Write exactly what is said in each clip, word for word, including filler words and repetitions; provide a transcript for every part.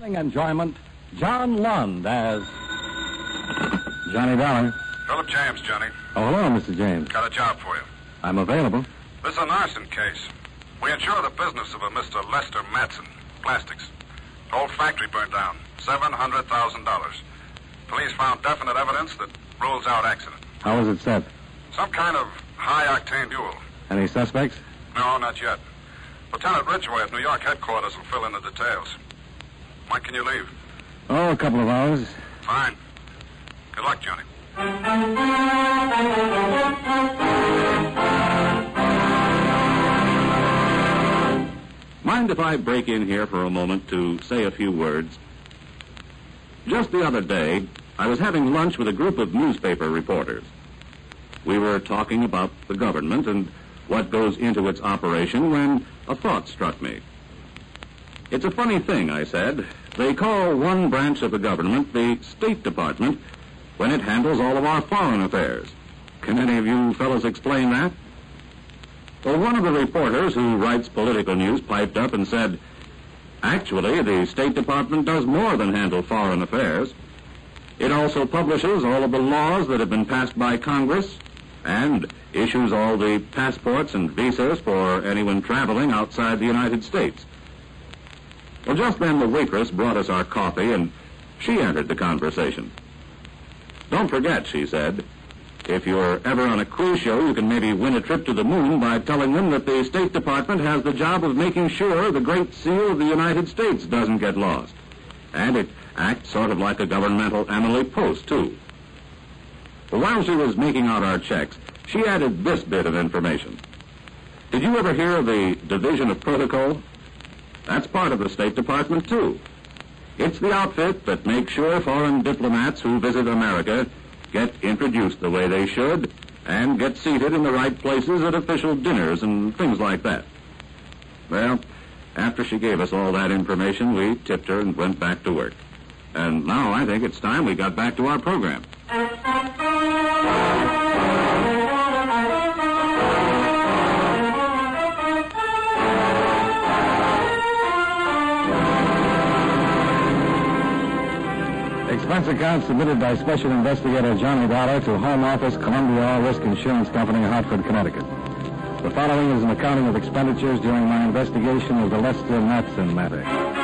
Enjoyment, John Lund as Johnny Dollar. Philip James, Johnny. Oh, hello, Mister James. Got a job for you. I'm available. This is an arson case. We insure the business of a Mister Lester Matson, plastics. The whole factory burned down. seven hundred thousand dollars. Police found definite evidence that rules out accident. How was it set? Some kind of high-octane duel. Any suspects? No, not yet. Lieutenant Ridgway at New York headquarters will fill in the details. When can you leave? Oh, a couple of hours. Fine. Good luck, Johnny. Mind if I break in here for a moment to say a few words? Just the other day, I was having lunch with a group of newspaper reporters. We were talking about the government and what goes into its operation when a thought struck me. It's a funny thing, I said. They call one branch of the government the State Department when it handles all of our foreign affairs. Can any of you fellows explain that? Well, one of the reporters who writes political news piped up and said, actually, the State Department does more than handle foreign affairs. It also publishes all of the laws that have been passed by Congress and issues all the passports and visas for anyone traveling outside the United States. Well, just then the waitress brought us our coffee, and she entered the conversation. Don't forget, she said, if you're ever on a cruise show, you can maybe win a trip to the moon by telling them that the State Department has the job of making sure the Great Seal of the United States doesn't get lost. And it acts sort of like a governmental Emily Post, too. Well, while she was making out our checks, she added this bit of information. Did you ever hear of the Division of Protocol? That's part of the State Department, too. It's the outfit that makes sure foreign diplomats who visit America get introduced the way they should and get seated in the right places at official dinners and things like that. Well, after she gave us all that information, we tipped her and went back to work. And now I think it's time we got back to our program. Expense account submitted by Special Investigator Johnny Dollar to Home Office, Columbia All Risk Insurance Company, Hartford, Connecticut. The following is an accounting of expenditures during my investigation of the Lester Matson matter.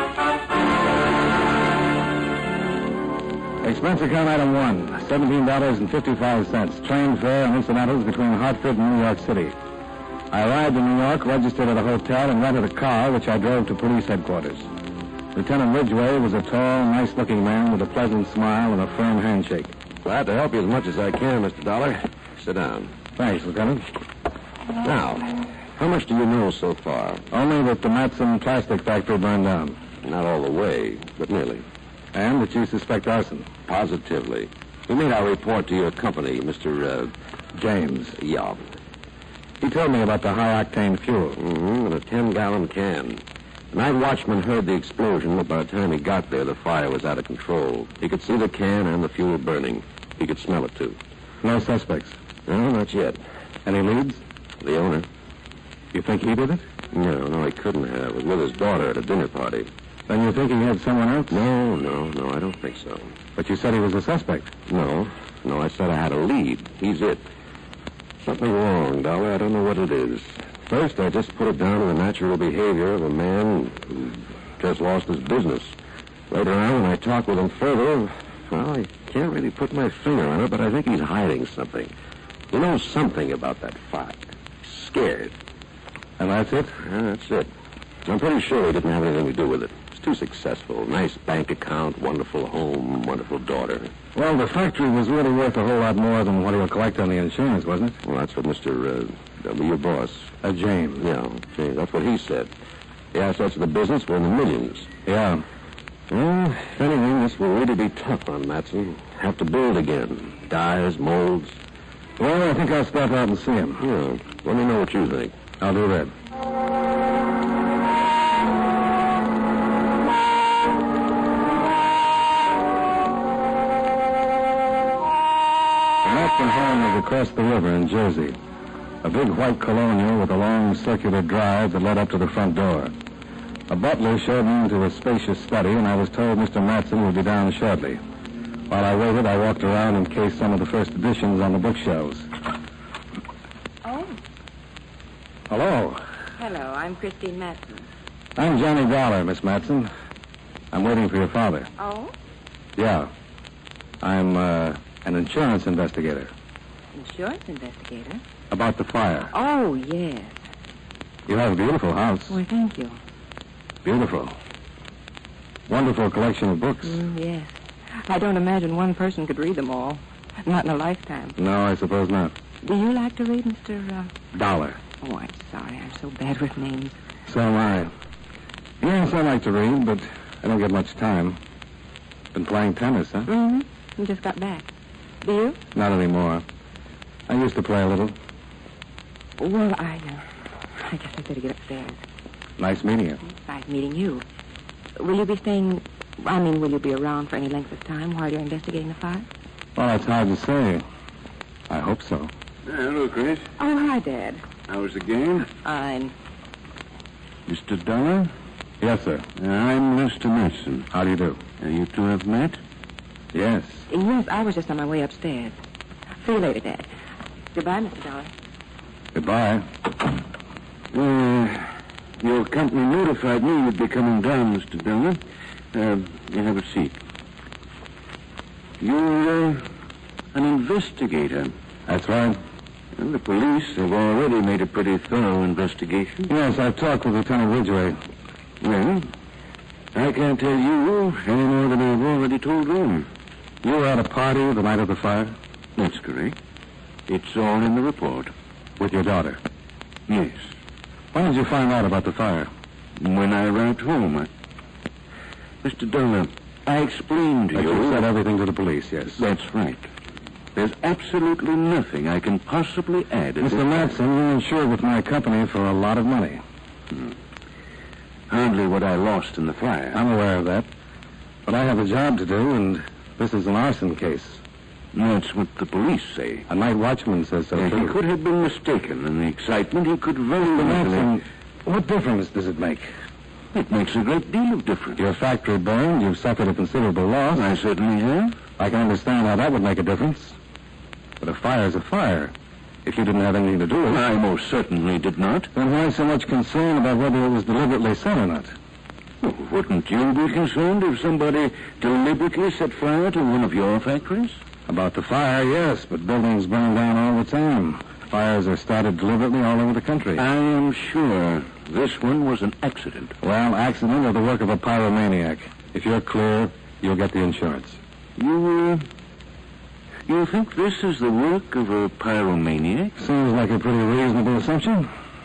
Expense account item one, seventeen dollars and fifty-five cents, train fare and incidentals between Hartford and New York City. I arrived in New York, registered at a hotel, and rented a car, which I drove to police headquarters. Lieutenant Ridgway was a tall, nice-looking man with a pleasant smile and a firm handshake. Glad to help you as much as I can, Mister Dollar. Sit down. Thanks, Lieutenant. Now, how much do you know so far? Only that the Matson plastic factory burned down. Not all the way, but nearly. And that you suspect arson. Positively. We made our report to your company, Mister Uh, James. Yeah. He told me about the high-octane fuel. Mm-hmm, in a ten-gallon can. The night watchman heard the explosion, but by the time he got there, the fire was out of control. He could see the can and the fuel burning. He could smell it, too. No suspects? No, not yet. Any leads? The owner. You think he did it? No, no, he couldn't have. He was with his daughter at a dinner party. Then you think he had someone else? No, no, no, I don't think so. But you said he was a suspect. No, no, I said I had a lead. He's it. Something wrong, Dollar. I don't know what it is. First, I just put it down to the natural behavior of a man who just lost his business. Later on, when I talked with him further, well, I can't really put my finger on it, but I think he's hiding something. He knows something about that fire. He's scared. And that's it? Yeah, that's it. I'm pretty sure he didn't have anything to do with it. He's too successful. Nice bank account, wonderful home, wonderful daughter. Well, the factory was really worth a whole lot more than what he would collect on the insurance, wasn't it? Well, that's what Mister Uh, W, your boss. Uh, James. Yeah, James. That's what he said. The assets of the business were in the millions. Yeah. Well, if anything, this will really be tough on Matson. Have to build again. Dyes, molds. Well, I think I'll stop out and see him. Yeah. Let me know what you think. I'll do that. The Matson home is across the river in Jersey. A big white colonial with a long circular drive that led up to the front door. A butler showed me into a spacious study, and I was told Mister Matson would be down shortly. While I waited, I walked around and cased some of the first editions on the bookshelves. Oh. Hello. Hello, I'm Christine Matson. I'm Johnny Dollar, Miss Matson. I'm waiting for your father. Oh? Yeah. I'm, uh, an insurance investigator. Insurance investigator? About the fire. Oh, yes. You have a beautiful house. Well, thank you. Beautiful. Wonderful collection of books. Mm, yes. I don't imagine one person could read them all. Not in a lifetime. No, I suppose not. Do you like to read, Mister Uh... Dollar. Oh, I'm sorry. I'm so bad with names. So am I. Yes, I like to read, but I don't get much time. Been playing tennis, huh? Mm-hmm. You just got back. Do you? Not anymore. I used to play a little. Well, I, uh, I guess I'd better get upstairs. Nice meeting you. Nice meeting you. Will you be staying... I mean, will you be around for any length of time while you're investigating the fire? Well, it's hard to say. I hope so. Uh, hello, Chris. Oh, hi, Dad. How was the game? Fine. Mister Dollar? Yes, sir. Uh, I'm Mister Matson. How do you do? Uh, you two have met? Yes. Yes, I was just on my way upstairs. See you later, Dad. Goodbye, Mister Dollar. Goodbye. Uh, your company notified me you'd be coming down, Mister Dollar. Uh, you have a seat. You're uh, an investigator. That's right. Well, the police have already made a pretty thorough investigation. Yes, I've talked with Lieutenant Ridgway. Well, I can't tell you any more than I've already told them. You were at a party the night of the fire? That's correct. It's all in the report. With your daughter? Yes. When did you find out about the fire? When I arrived home, I... Mister Dollar, I explained to But you... you said everything to the police, yes. That's right. There's absolutely nothing I can possibly add. at Mister this- Matson, you're insured with my company for a lot of money. Hmm. Hardly what I lost in the fire. I'm aware of that. But I have a job to do, and this is an arson case. That's what the police say. A night watchman says so, Uh, too. he could have been mistaken. In the excitement, he could very Mister easily... Matson, what difference does it make? It makes a great deal of difference. Your factory burned, you've suffered a considerable loss. I certainly have. I can understand how that would make a difference. But a fire's a fire. If you didn't have anything to do with it, I most certainly did not. then why so much concern about whether it was deliberately set or not? Oh, wouldn't you be concerned if somebody deliberately set fire to one of your factories? About the fire, yes, but buildings burn down all the time. Fires are started deliberately all over the country. I am sure this one was an accident. Well, accident or the work of a pyromaniac. If you're clear, you'll get the insurance. You, uh, you think this is the work of a pyromaniac? Seems like a pretty reasonable assumption.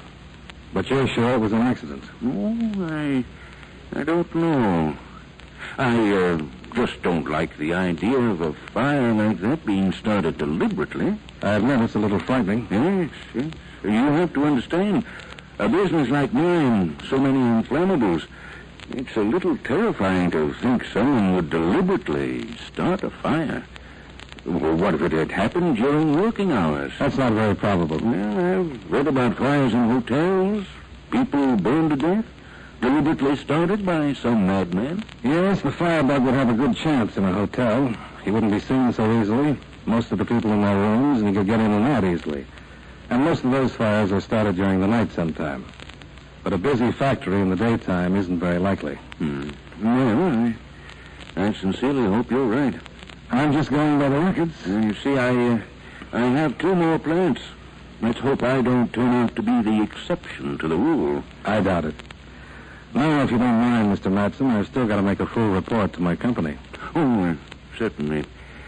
But you're sure it was an accident? Oh, I, I don't know. I, uh, just don't like the idea of a fire like that being started deliberately. I admit it's a little frightening. Yes, yes. You have to understand, a business like mine, so many inflammables, it's a little terrifying to think someone would deliberately start a fire. Well, what if it had happened during working hours? That's not very probable. Well, I've read about fires in hotels, people burned to death, deliberately started by some madman. Yes, the firebug would have a good chance in a hotel. He wouldn't be seen so easily. Most of the people in their rooms, and he could get in and out easily. And most of those fires are started during the night sometime. But a busy factory in the daytime isn't very likely. Hmm. Well, I, I sincerely hope you're right. I'm just going by the records. Uh, you see, I, uh, I have two more plants. Let's hope I don't turn out to be the exception to the rule. I doubt it. Now, if you don't mind, Mister Matson, I've still got to make a full report to my company. Oh, uh, certainly.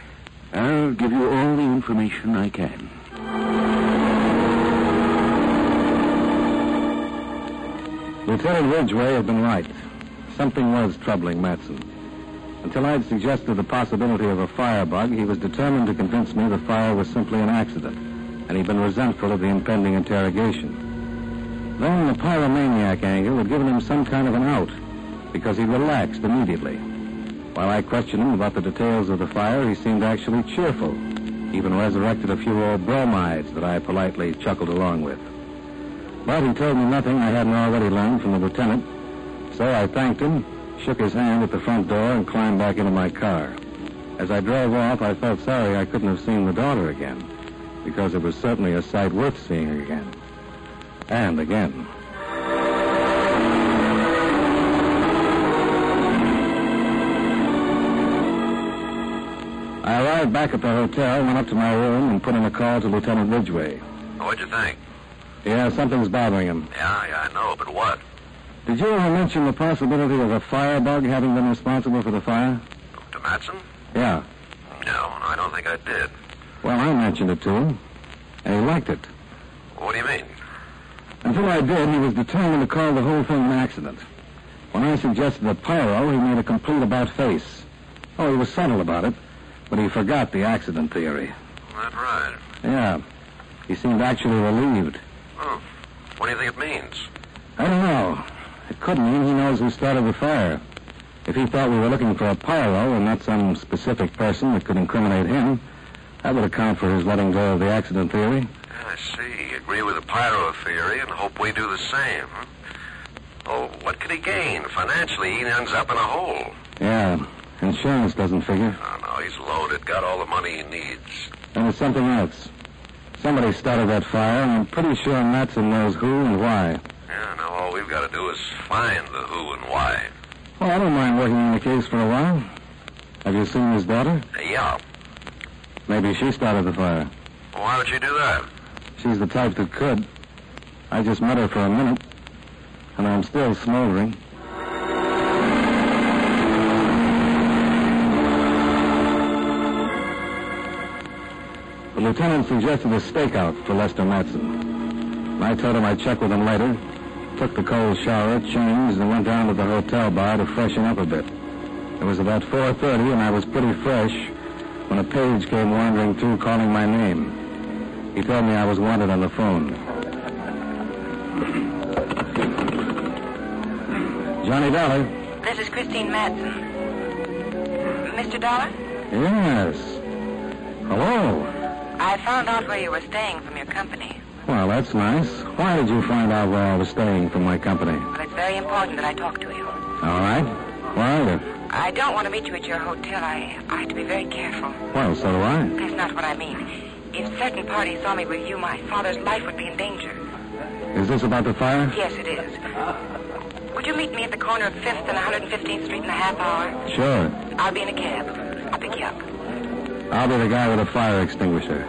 I'll give you all the information I can. Lieutenant Ridgway had been right. Something was troubling Matson. Until I'd suggested the possibility of a firebug, he was determined to convince me the fire was simply an accident, and he'd been resentful of the impending interrogation. Then the pyromaniac angle had given him some kind of an out, because he relaxed immediately. While I questioned him about the details of the fire, he seemed actually cheerful, even resurrected a few old bromides that I politely chuckled along with. But he told me nothing I hadn't already learned from the lieutenant. So I thanked him, shook his hand at the front door, and climbed back into my car. As I drove off, I felt sorry I couldn't have seen the daughter again, because it was certainly a sight worth seeing again. And again. I arrived back at the hotel, went up to my room, and put in a call to Lieutenant Ridgway. What'd you think? Yeah, something's bothering him. Yeah, yeah, I know, but what? Did you ever mention the possibility of a firebug having been responsible for the fire? To Matson? Yeah. No, I don't think I did. Well, I mentioned it to him, and he liked it. What do you mean? Until I did, he was determined to call the whole thing an accident. When I suggested the pyro, he made a complete about-face. Oh, he was subtle about it, but he forgot the accident theory. That's right. Yeah. He seemed actually relieved. Oh. What do you think it means? I don't know. It could mean he knows who started the fire. If he thought we were looking for a pyro and not some specific person that could incriminate him, that would account for his letting go of the accident theory. I see. Agree with the pyro theory and hope we do the same. Huh? Oh, what could he gain? Financially, he ends up in a hole. Yeah. Insurance doesn't figure. Oh, no, he's loaded. Got all the money he needs. And there's something else. Somebody started that fire, and I'm pretty sure Matson knows who and why. Yeah, now all we've got to do is find the who and why. Well, I don't mind working on the case for a while. Have you seen his daughter? Uh, yeah. Maybe she started the fire. Well, why would you do that? She's the type that could. I just met her for a minute, and I'm still smoldering. The lieutenant suggested a stakeout for Lester Matson. I told him I'd check with him later, took the cold shower, changed, and went down to the hotel bar to freshen up a bit. It was about four thirty, and I was pretty fresh when a page came wandering through calling my name. He told me I was wanted on the phone. Johnny Dollar. This is Christine Matson. Mister Dollar? Yes. Hello. I found out where you were staying from your company. Well, that's nice. Why did you find out where I was staying from my company? Well, it's very important that I talk to you. All right. Where are you? I don't want to meet you at your hotel. I, I have to be very careful. Well, so do I. That's not what I mean. If certain parties saw me with you, my father's life would be in danger. Is this about the fire? Yes, it is. Would you meet me at the corner of fifth and one hundred fifteenth Street in a half hour? Sure. I'll be in a cab. I'll pick you up. I'll be the guy with a fire extinguisher.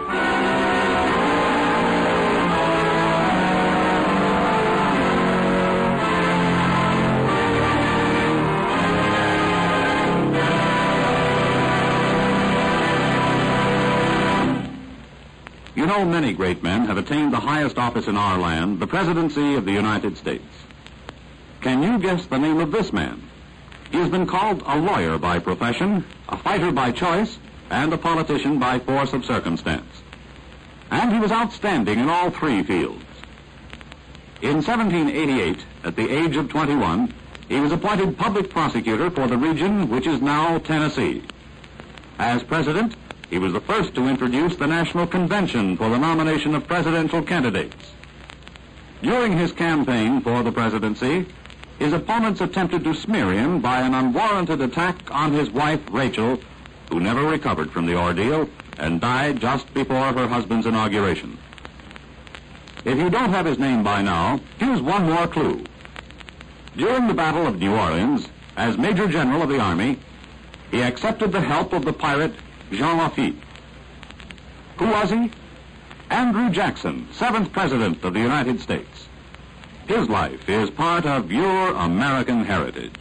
You know, many great men have attained the highest office in our land, the presidency of the United States. Can you guess the name of this man? He has been called a lawyer by profession, a fighter by choice, and a politician by force of circumstance. And he was outstanding in all three fields. In seventeen eighty-eight, at the age of twenty-one, he was appointed public prosecutor for the region which is now Tennessee. As president, he was the first to introduce the National Convention for the nomination of presidential candidates. During his campaign for the presidency, his opponents attempted to smear him by an unwarranted attack on his wife, Rachel, who never recovered from the ordeal and died just before her husband's inauguration. If you don't have his name by now, here's one more clue. During the Battle of New Orleans, as Major General of the Army, he accepted the help of the pirate Jean Lafitte. Who was he? Andrew Jackson, seventh President of the United States. His life is part of your American heritage.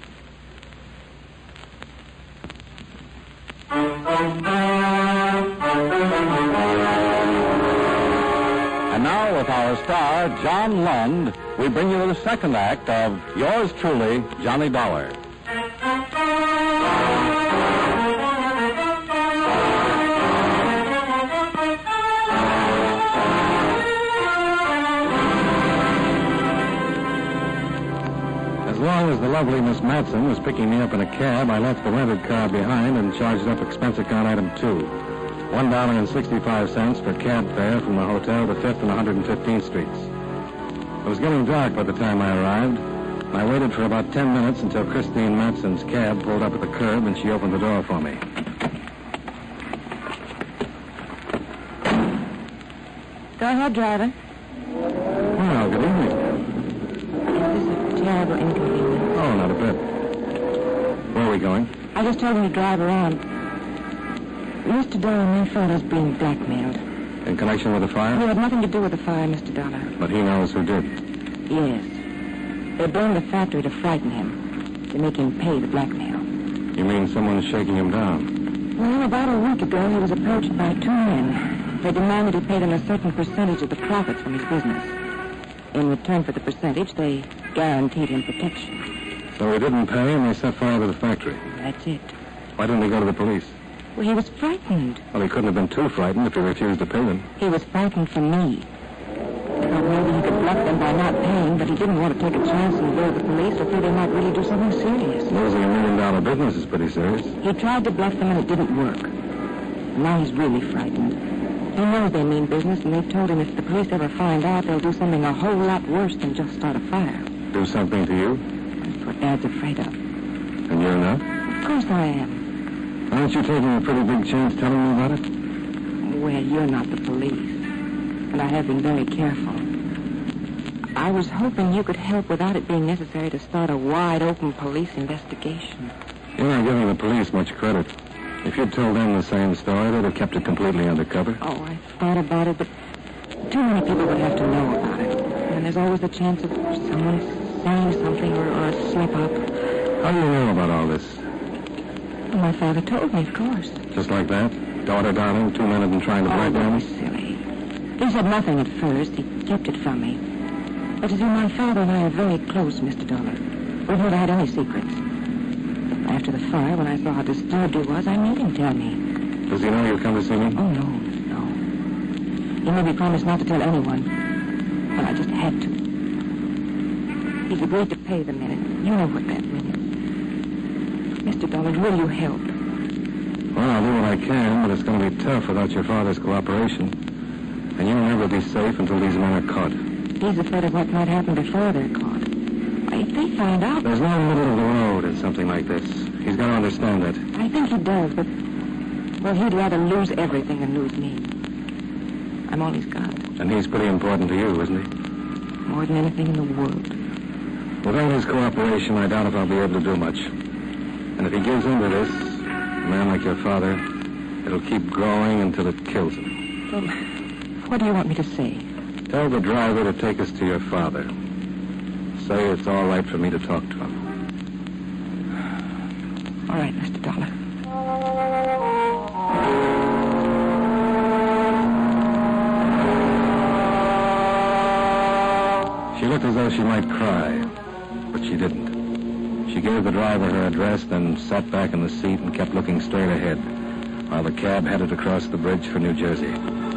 And now, with our star, John Lund, we bring you the second act of yours truly, Johnny Dollar. As long as the lovely Miss Matson was picking me up in a cab, I left the rented car behind and charged up expense account item two. One dollar and sixty-five cents for cab fare from the hotel to Fifth and one hundred fifteenth Streets. It was getting dark by the time I arrived, I waited for about ten minutes until Christine Matson's cab pulled up at the curb and she opened the door for me. Go ahead, driver. Well, good evening. Is this a terrible inconvenience? Oh, not a bit. Where are we going? I just told him to drive around. Mister Dollar, my father's being blackmailed. In connection with the fire? He had nothing to do with the fire, Mister Dollar. But he knows who did. Yes. They blamed the factory to frighten him, to make him pay the blackmail. You mean someone's shaking him down? Well, about a week ago, he was approached by two men. They demanded he pay them a certain percentage of the profits from his business. In return for the percentage, they guaranteed him protection. So he didn't pay and they set fire to the factory. That's it. Why didn't he go to the police? Well, he was frightened. Well, he couldn't have been too frightened if he refused to pay them. He was frightened for me. Thought maybe he could bluff them by not paying, but he didn't want to take a chance and go to the police or fear they might really do something serious. Losing a million-dollar business is pretty serious. He tried to bluff them and it didn't work. Now he's really frightened. He knows they mean business, and they've told him if the police ever find out, they'll do something a whole lot worse than just start a fire. Do something to you? That's what Dad's afraid of. And you're not? Of course I am. Aren't you taking a pretty big chance telling me about it? Well, you're not the police, and I have been very careful. I was hoping you could help without it being necessary to start a wide-open police investigation. You're not giving the police much credit. If you'd told them the same story, they'd have kept it completely undercover. Oh, I thought about it, but too many people would have to know about it. And there's always the chance of someone saying something or, or a slip-up. How do you know about all this? Well, my father told me, of course. Just like that? Daughter darling, two men have been trying to Oh, break that in? was silly. He said nothing at first. He kept it from me. But you see, my father and I are very close, Mister Dollar. We've never had any secrets. After the fire, when I saw how disturbed he was, I made him tell me. Does he know you'll come to see me? Oh, no, no. He made me promise not to tell anyone. But I just had to. He's agreed to pay the men, and you know what that means. Mister Dollar, will you help? Well, I'll do what I can, but it's going to be tough without your father's cooperation. And you'll never be safe until these men are caught. He's afraid of what might happen before they're caught. If they find out... There's no middle of the road in something like this. He's got to understand that. I think he does, but... Well, he'd rather lose everything than lose me. I'm all he's got. And he's pretty important to you, isn't he? More than anything in the world. Without his cooperation, I doubt if I'll be able to do much. And if he gives in to this, a man like your father, it'll keep growing until it kills him. Well, what do you want me to say? Tell the driver to take us to your father. Say it's all right for me to talk to him. All right, Mister Dollar. She looked as though she might cry, but she didn't. She gave the driver her address, then sat back in the seat and kept looking straight ahead while the cab headed across the bridge for New Jersey.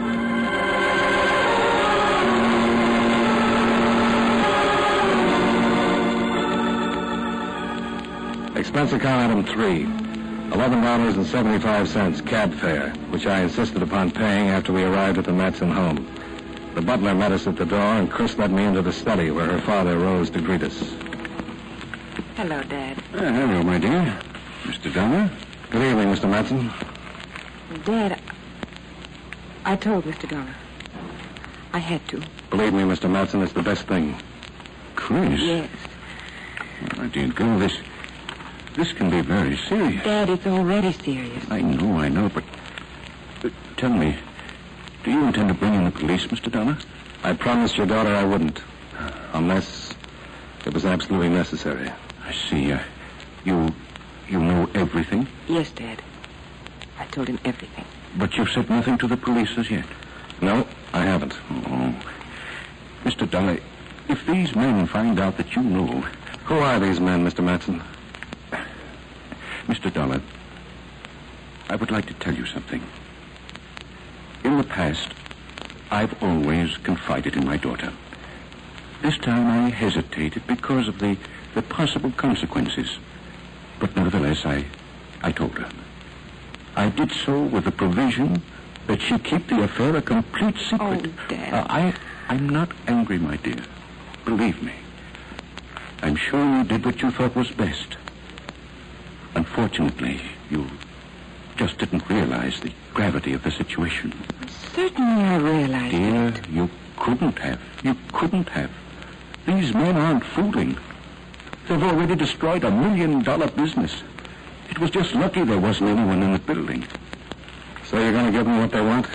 Expense account item three, eleven dollars and seventy-five cents cab fare, which I insisted upon paying after we arrived at the Matson home. The butler met us at the door, and Chris led me into the study where her father rose to greet us. Hello, Dad. Uh, hello, my dear. Mister Dollar? Good evening, Mister Matson. Dad, I told Mister Dollar. I had to. Believe me, Mister Matson, it's the best thing. Chris? Yes. My dear girl, this... This can be very serious. Dad, it's already serious. I know, I know, but... but tell me, do you intend to bring in the police, Mister Dollar? I promised your daughter I wouldn't, unless it was absolutely necessary. I see. Uh, you... you know everything? Yes, Dad. I told him everything. But you've said nothing to the police as yet? No, I haven't. Oh. Mister Dollar, if these men find out that you know... Who are these men, Mister Matson? Mister Dollar, I would like to tell you something. In the past, I've always confided in my daughter. This time I hesitated because of the, the possible consequences. But nevertheless, I, I told her. I did so with the provision that she keep the affair a complete secret. Oh, Dad. Uh, I, I'm not angry, my dear. Believe me. I'm sure you did what you thought was best. Unfortunately, you just didn't realize the gravity of the situation. Certainly I realize Dear, it. you couldn't have. You couldn't have. These men aren't fooling. They've already destroyed a million-dollar business. It was just lucky there wasn't anyone in the building. So you're going to give them what they want?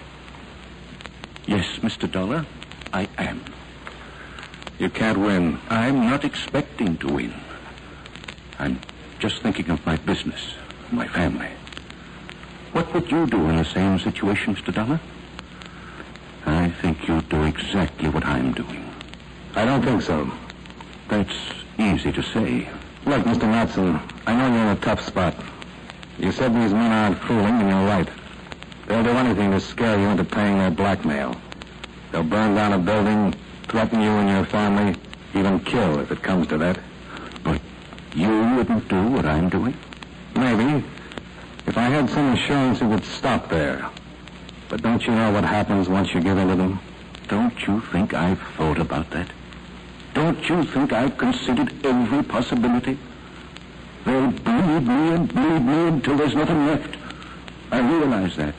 Yes, Mister Dollar, I am. You can't win. I'm not expecting to win. I'm just thinking of my business, my family. What would you do in the same situation, Mister Dollar? I think you'd do exactly what I'm doing. I don't think so. That's easy to say. Look, Mister Matson, I know you're in a tough spot. You said these men aren't fooling, and you're right. They'll do anything to scare you into paying their blackmail. They'll burn down a building, threaten you and your family, even kill if it comes to that. But you wouldn't do what I'm doing? Maybe. If I had some assurance it would stop there. But don't you know what happens once you give in to them? Don't you think I've thought about that? Don't you think I've considered every possibility? They'll bleed me and bleed me until there's nothing left. I realize that.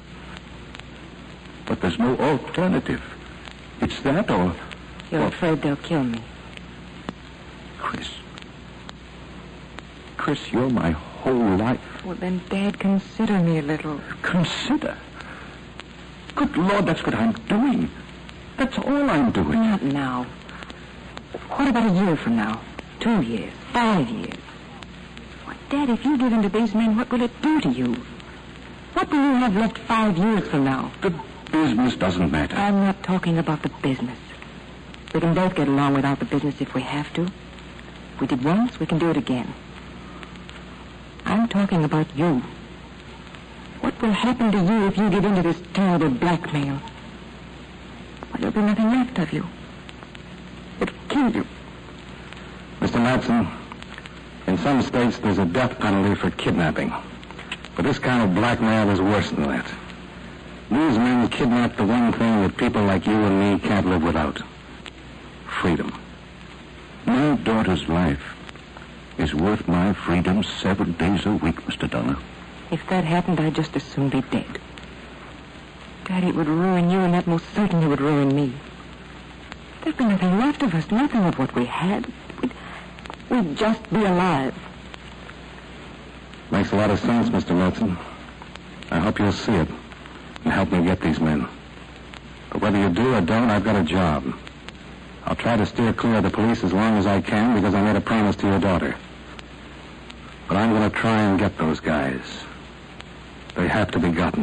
But there's no alternative. It's that or... You're or, afraid they'll kill me. Chris. Chris, you're my whole life. Well, then, Dad, consider me a little. Consider? Good Lord, that's what I'm doing. That's all I'm doing. Not now. What about a year from now? Two years? Five years? Why, Dad, if you give in to these men, what will it do to you? What will you have left five years from now? The business doesn't matter. I'm not talking about the business. We can both get along without the business if we have to. If we did once, we can do it again. I'm talking about you. What will happen to you if you give in to this terrible blackmail? Well, there'll be nothing left of you. It'll kill you. Mister Matson, in some states there's a death penalty for kidnapping. But this kind of blackmail is worse than that. These men kidnap the one thing that people like you and me can't live without. Freedom. My daughter's life is worth my freedom seven days a week, Mister Dollar. If that happened, I'd just as soon be dead. Daddy, it would ruin you, and that most certainly would ruin me. There'd be nothing left of us, nothing of what we had. We'd, we'd just be alive. Makes a lot of sense, Mister Matson. I hope you'll see it and help me get these men. But whether you do or don't, I've got a job. I'll try to steer clear of the police as long as I can because I made a promise to your daughter. But I'm going to try and get those guys. They have to be gotten.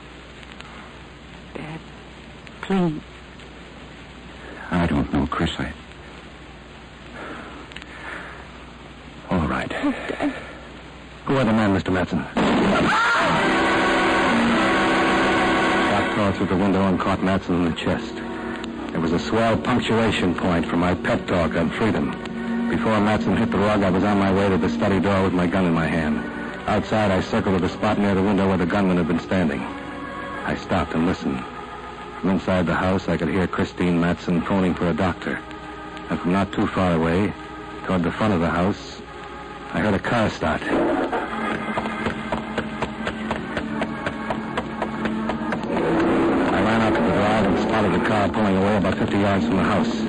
Dad, please. I don't know, Chris. I... All right. Oh, Dad. Who are the men, Mister Matson? Shot crawled through the window and caught Matson in the chest. It was a swell punctuation point for my pep talk on freedom. Before Matson hit the rug, I was on my way to the study door with my gun in my hand. Outside, I circled to the spot near the window where the gunman had been standing. I stopped and listened. From inside the house, I could hear Christine Matson phoning for a doctor. And from not too far away, toward the front of the house, I heard a car start. I ran out to the drive and spotted the car pulling away about fifty yards from the house.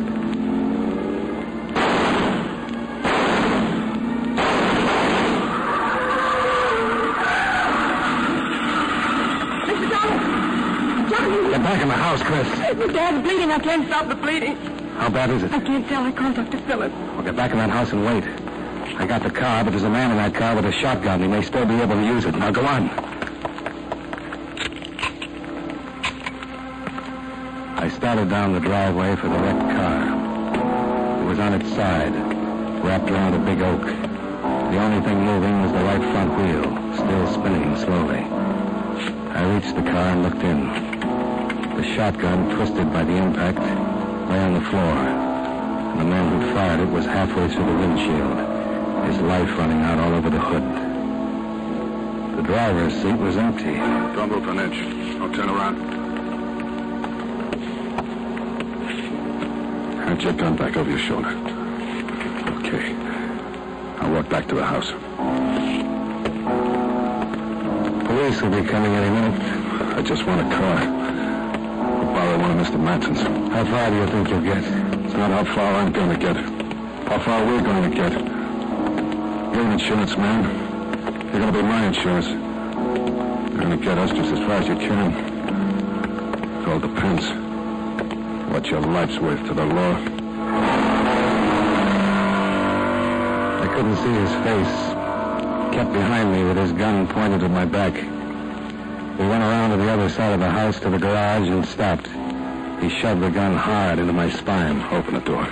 Get back in the house, Chris. Dad's bleeding. I can't stop the bleeding. How bad is it? I can't tell. I called Doctor Phillips. Well, get back in that house and wait. I got the car, but there's a man in that car with a shotgun. He may still be able to use it. Now, go on. I started down the driveway for the wrecked car. It was on its side, wrapped around a big oak. The only thing moving was the right front wheel, still spinning slowly. I reached the car and looked in. The shotgun, twisted by the impact, lay on the floor. And the man who fired it was halfway through the windshield, his life running out all over the hood. The driver's seat was empty. Don't move an inch. Don't turn around. Hand your gun back over your shoulder. I'll walk back to the house. Police will be coming any minute. I just want a car. I'll borrow one of Mister Matson's. How far do you think you'll get? It's not how far I'm going to get. How far we're going to get. You're an insurance man. You're going to be my insurance. You're going to get us just as far as you can. It all depends. What your life's worth to the law. I couldn't see his face. Kept behind me with his gun pointed at my back. We went around to the other side of the house to the garage and stopped. He shoved the gun hard into my spine. Open the door.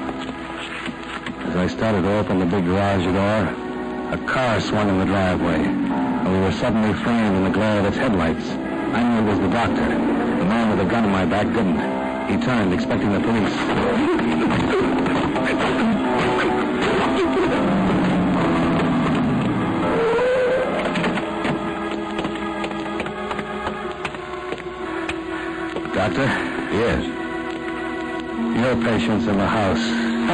As I started to open the big garage door, a car swung in the driveway, and we were suddenly framed in the glare of its headlights. I knew it was the doctor. The man with the gun in my back didn't. He turned, expecting the police. Doctor? Yes. Your patient's in the house.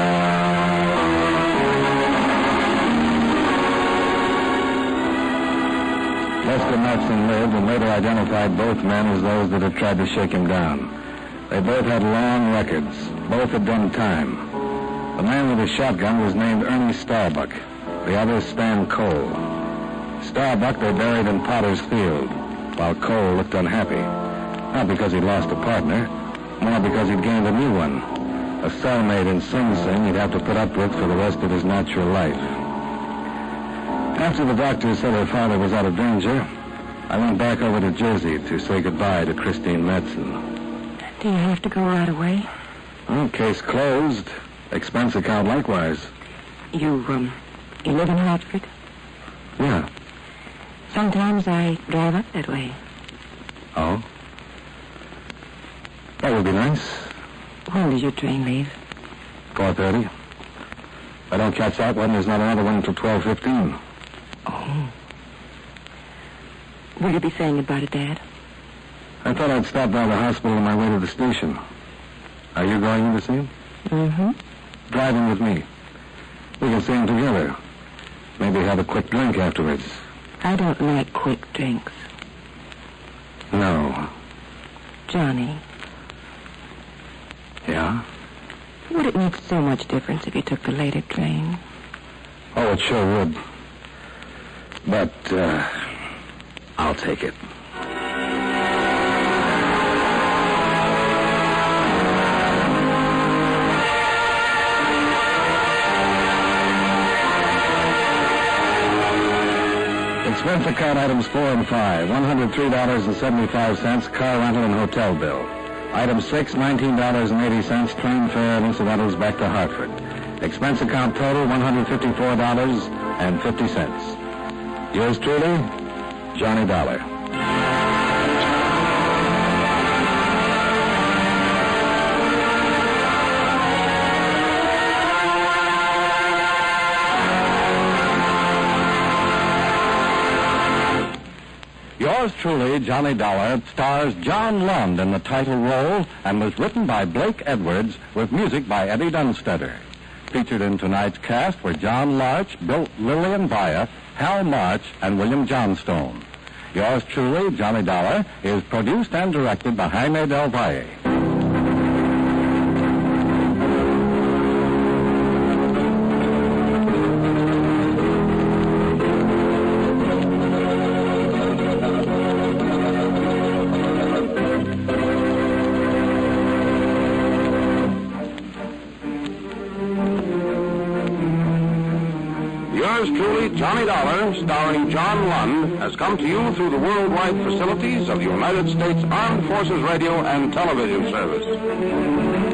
Lester Matson lived and later identified both men as those that had tried to shake him down. They both had long records. Both had done time. The man with the shotgun was named Ernie Starbuck. The other, Stan Cole. Starbuck they buried in Potter's Field, while Cole looked unhappy. Not because he'd lost a partner, more because he'd gained a new one. A cellmate in Sing Sing he'd have to put up with for the rest of his natural life. After the doctor said her father was out of danger, I went back over to Jersey to say goodbye to Christine Matson. Do you have to go right away? Well, case closed. Expense account likewise. You, um, you live in Hartford? Yeah. Sometimes I drive up that way. Oh? That would be nice. When does your train leave? four thirty. If I don't catch that one, there's not another one until twelve fifteen. Oh. Will you be saying goodbye to Dad? I thought I'd stop by the hospital on my way to the station. Are you going in to see him? Mm-hmm. Drive him with me. We can see him together. Maybe have a quick drink afterwards. I don't like quick drinks. No. Johnny. Yeah? Would it make so much difference if you took the later train? Oh, it sure would. But, uh, I'll take it. Expense account items four and five, one hundred three dollars and seventy-five cents, car rental and hotel bill. Item six, nineteen dollars and eighty cents, train fare and incidentals back to Hartford. Expense account total, one hundred fifty-four dollars and fifty cents. Yours truly, Johnny Dollar. Yours truly, Johnny Dollar, stars John Lund in the title role and was written by Blake Edwards with music by Eddie Dunstetter. Featured in tonight's cast were John Larch, Bill Lillian Baya, Hal March, and William Johnstone. Yours truly, Johnny Dollar, is produced and directed by Jaime Del Valle. Yours truly, Johnny Dollar, starring John Lund, has come to you through the worldwide facilities of the United States Armed Forces Radio and Television Service.